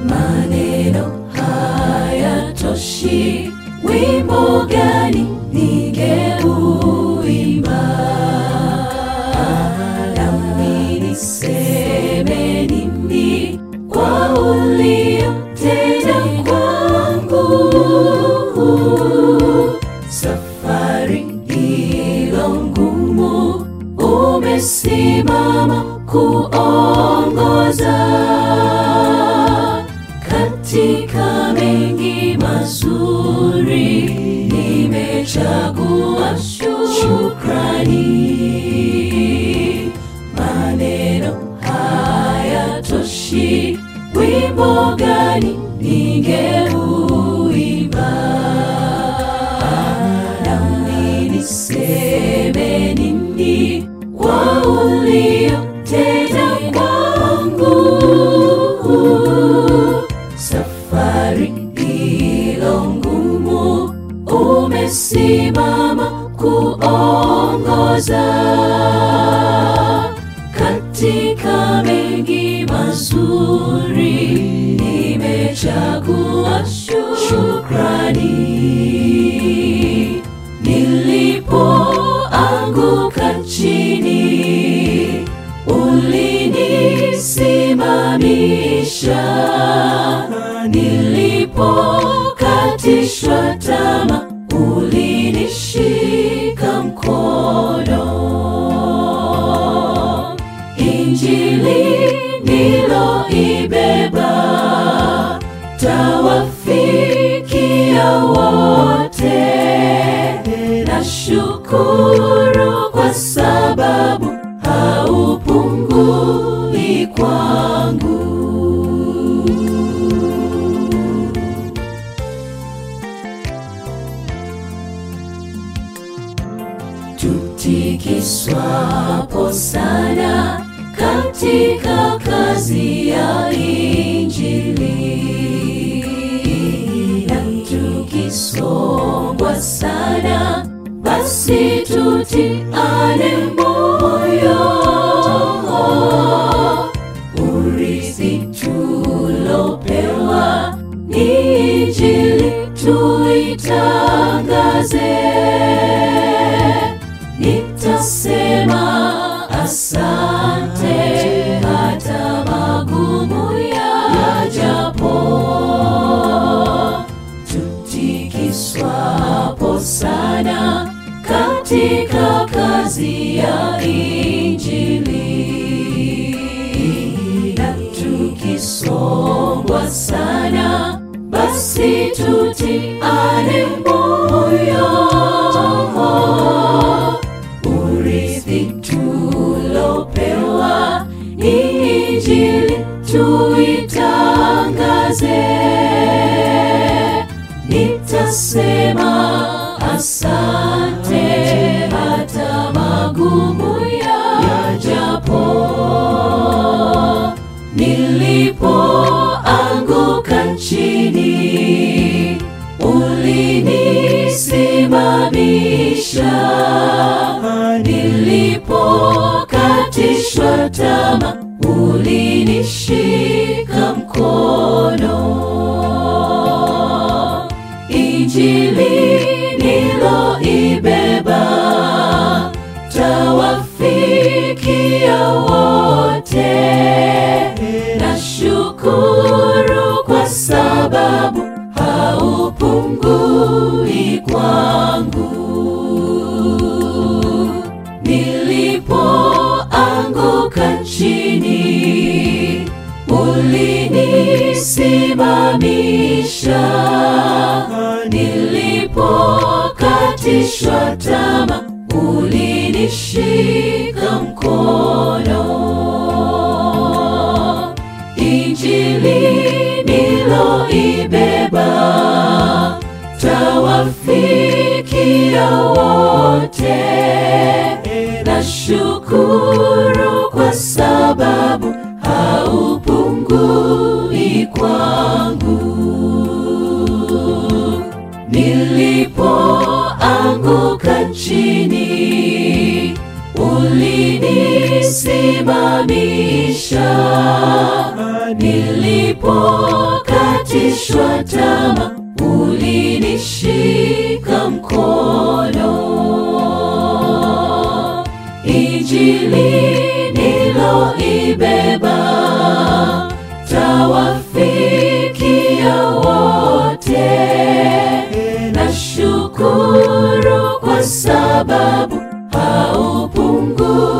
Maneno hayatoshi, wimbo gani ningeuimba? Nami niseme nini kwa uliotenda kwangu? Safari ilo ngumu umesimama kuongoza. Katika mengi mazuri nimechagua shukrani. Maneno hayatoshi, wimbo gani ningeuimba? Nami niseme nini kwa uliotenda kwangu? Safari ilo ngumu umesimama kuongoza. Katika mengi mazuri nimechagua shukrani. Nilipoanguka chini ulinisimamisha. Nilipokatishwa tamaa ulinishika mkono. Injili niloibeba tawafikia wote. Nashukuru kwa sababu haupungui kwangu. Tutikiswapo sana katika kazi ya Injili, na tukisongwa sana basi tutiane moyo. Urithi tulopewa ni Injili tuitangaze. Nitasema asante hata magumu yajapo. Tutikiswapo sana katika kazi ya Injili, na tukisongwa sana basi tutiane moyo. Urithi tulopewa ni Injili tuitangaze. Nitasema asante hata magumu yajapo. Nilipoanguka chini ulinisimamisha. Nilipokatishwa tamaa ulinishika mkono. Injili niloibeba tawafikia wote. Nashukuru kwa sababu haupungui kwangu. Nilipoanguka chini ulinisimamisha. Nilipokatishwa tamaa ulinishika mkono. Injili niloibeba tawafikia wote. Nashukuru kwa sababu haupungui kwangu. Nilipoanguka chini ulinisimamisha. Nilipo tamaa, ulinishika mkono. Injili niloibeba tawafikia wote. Nashukuru kwa sababu haupungui